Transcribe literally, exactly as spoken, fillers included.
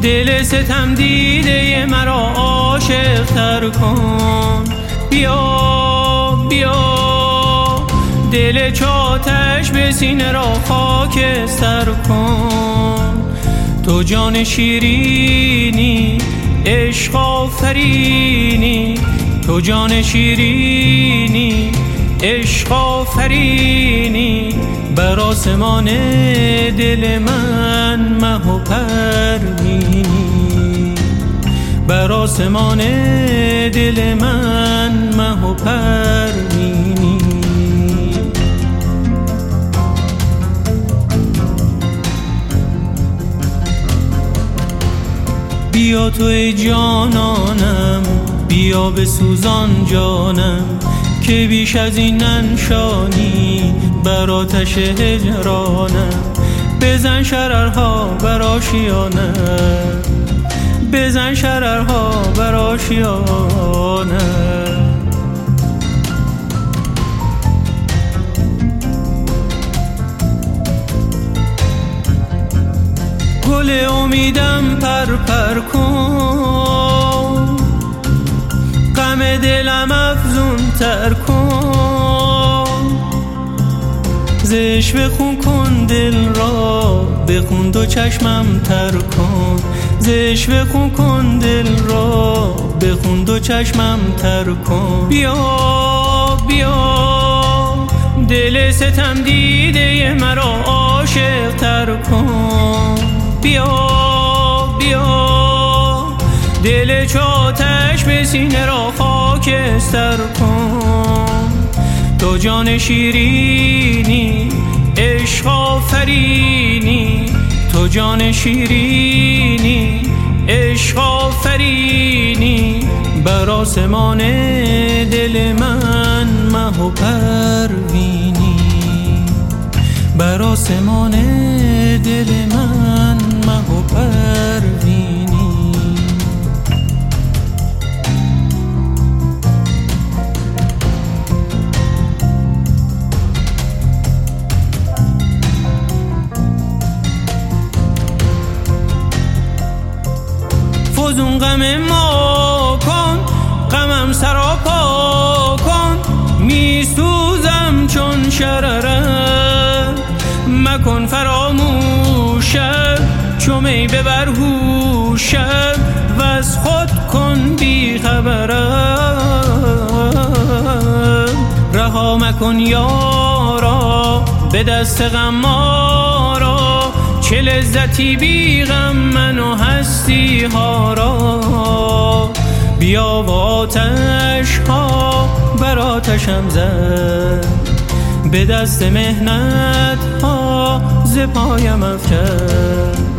دل ستم دیده مرا عاشق تر کن. بیا بیا دل چاتش به سینه را خاکستر کن. تو جان شیرینی عشق آفرینی، تو جان شیرینی عشق آفرینی. بر آسمان دل من مه و پروینی، بر آسمان دل من مه و پروینی. بیا تو ای جانانم، بیا به سوزان جانم، که بیش از این ننشانی بر آتش هجرانم. بزن شررها بر آشیانم، بزن شررها بر آشیانم. گل امیدم پر پر کن، غم دلم افزون تر کن. زش بخون کن دل را، بخون دو چشمم تر کن. زش بخون کن دل را، بخون دو چشمم تر کن. بیا بیا دل ستم دیده مرا عاشق تر کن. بیا بیا دل چاتش به سینه را خاکستر کن. تو جان شیرینی عشق آفرینی، تو جان شیرینی عشق آفرینی. بر آسمان دل من مه و پروینی، بر آسمان دل من مه و پروینی. فزون غم ما کن، غمم سراپا کن. می سوزم چون شرره، مکن فراموشم چو می ببر هوشم. و از خود کن بی خبرم، رها مکن یارا به دست غمارا. چه لذتی بی غم من و هستی ها را. بیا و آتش ها بر آتشم زد، به دست مهنت ها ز پایم افکن.